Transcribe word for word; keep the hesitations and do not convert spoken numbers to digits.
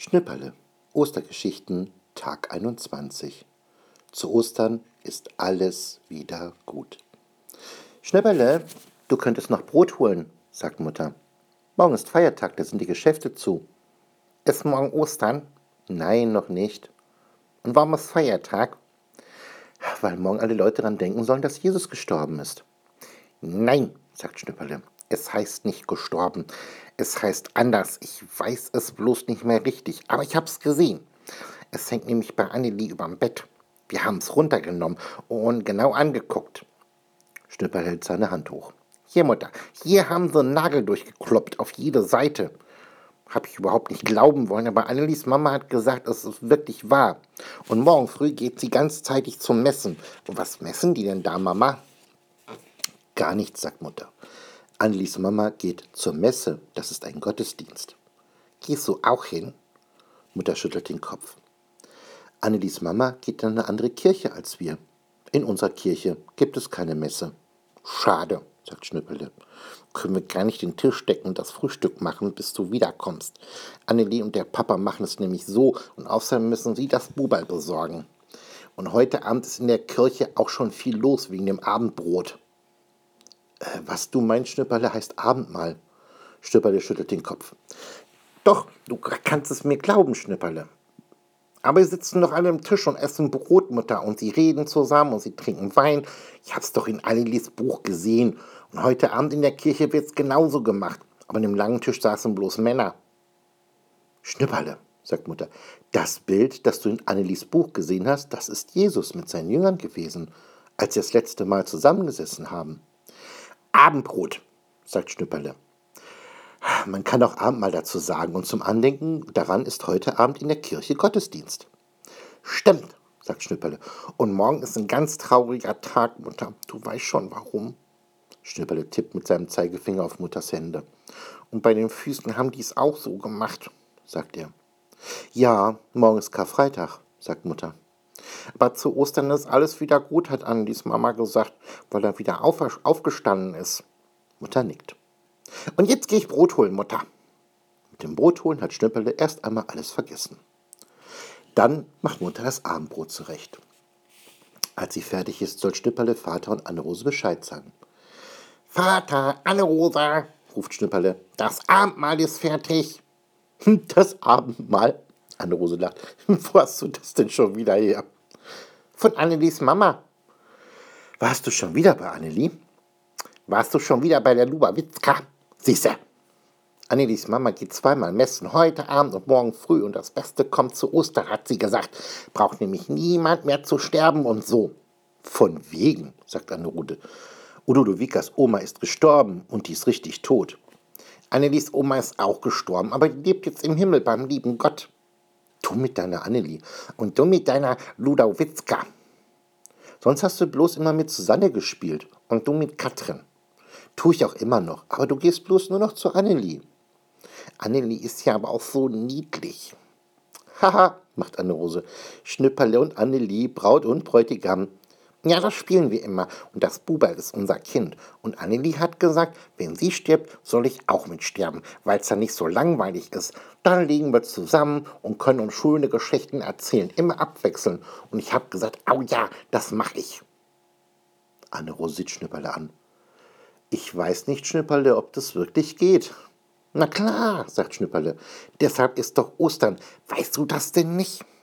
Schnipperle, Ostergeschichten, Tag einundzwanzig. Zu Ostern ist alles wieder gut. Schnipperle, du könntest noch Brot holen, sagt Mutter. Morgen ist Feiertag, da sind die Geschäfte zu. Ist morgen Ostern? Nein, noch nicht. Und warum ist Feiertag? Weil morgen alle Leute daran denken sollen, dass Jesus gestorben ist. Nein, sagt Schnipperle, es heißt nicht gestorben. Es heißt anders. Ich weiß es bloß nicht mehr richtig, aber ich hab's gesehen. Es hängt nämlich bei Annelie überm Bett. Wir haben's runtergenommen und genau angeguckt. Schnipperle hält seine Hand hoch. Hier, Mutter, hier haben sie einen Nagel durchgekloppt auf jede Seite. Hab ich überhaupt nicht glauben wollen, aber Annelies Mama hat gesagt, es ist wirklich wahr. Und morgen früh geht sie ganzzeitig zum Messen. Und was messen die denn da, Mama? Gar nichts, sagt Mutter. Annelies Mama geht zur Messe, das ist ein Gottesdienst. Gehst du auch hin? Mutter schüttelt den Kopf. Annelies Mama geht in eine andere Kirche als wir. In unserer Kirche gibt es keine Messe. Schade, sagt Schnipperle. Können wir gar nicht den Tisch decken und das Frühstück machen, bis du wiederkommst. Annelie und der Papa machen es nämlich so und außerdem müssen sie das Buberl besorgen. Und heute Abend ist in der Kirche auch schon viel los wegen dem Abendbrot. Äh, was du meinst, Schnipperle, heißt Abendmahl. Schnipperle schüttelt den Kopf. Doch, du kannst es mir glauben, Schnipperle. Aber sie sitzen doch alle am Tisch und essen Brot, Mutter, und sie reden zusammen und sie trinken Wein. Ich hab's doch in Annelies Buch gesehen. Und heute Abend in der Kirche wird's genauso gemacht. Aber an dem langen Tisch saßen bloß Männer. Schnipperle, sagt Mutter, das Bild, das du in Annelies Buch gesehen hast, das ist Jesus mit seinen Jüngern gewesen, als sie das letzte Mal zusammengesessen haben. Abendbrot, sagt Schnipperle. Man kann auch Abendmahl dazu sagen und zum Andenken daran ist heute Abend in der Kirche Gottesdienst. Stimmt, sagt Schnipperle. Und morgen ist ein ganz trauriger Tag, Mutter. Du weißt schon warum. Schnipperle tippt mit seinem Zeigefinger auf Mutters Hände. Und bei den Füßen haben die es auch so gemacht, sagt er. Ja, morgen ist Karfreitag, sagt Mutter. Aber zu Ostern ist alles wieder gut, hat Annelies Mama gesagt, weil er wieder auf, aufgestanden ist. Mutter nickt. Und jetzt gehe ich Brot holen, Mutter. Mit dem Brot holen hat Schnipperle erst einmal alles vergessen. Dann macht Mutter das Abendbrot zurecht. Als sie fertig ist, soll Schnipperle Vater und Anne-Rose Bescheid sagen. Vater, Anne-Rose, ruft Schnipperle, das Abendmahl ist fertig. Das Abendmahl? Anne-Rose lacht. Wo hast du das denn schon wieder her? Von Annelies Mama. Warst du schon wieder bei Annelie? Warst du schon wieder bei der Lubawitzka? Siehste, Annelies Mama geht zweimal messen, heute Abend und morgen früh. Und das Beste kommt zu Ostern, hat sie gesagt. Braucht nämlich niemand mehr zu sterben und so. Von wegen, sagt Anne-Rose. Ludovikas Oma ist gestorben und die ist richtig tot. Annelies Oma ist auch gestorben, aber die lebt jetzt im Himmel beim lieben Gott. Du mit deiner Annelie und du mit deiner Ludowitzka. Sonst hast du bloß immer mit Susanne gespielt und du mit Katrin. Tue ich auch immer noch, aber du gehst bloß nur noch zu Annelie. Annelie ist ja aber auch so niedlich. Haha, macht Anne-Rose. Schnipperle und Annelie, Braut und Bräutigam. Ja, das spielen wir immer und das Buberl ist unser Kind. Und Annelie hat gesagt, wenn sie stirbt, soll ich auch mitsterben, weil es dann nicht so langweilig ist. Dann liegen wir zusammen und können uns schöne Geschichten erzählen, immer abwechseln. Und ich habe gesagt, oh ja, das mache ich. Anne-Rose sieht Schnipperle an. Ich weiß nicht, Schnipperle, ob das wirklich geht. Na klar, sagt Schnipperle, deshalb ist doch Ostern. Weißt du das denn nicht?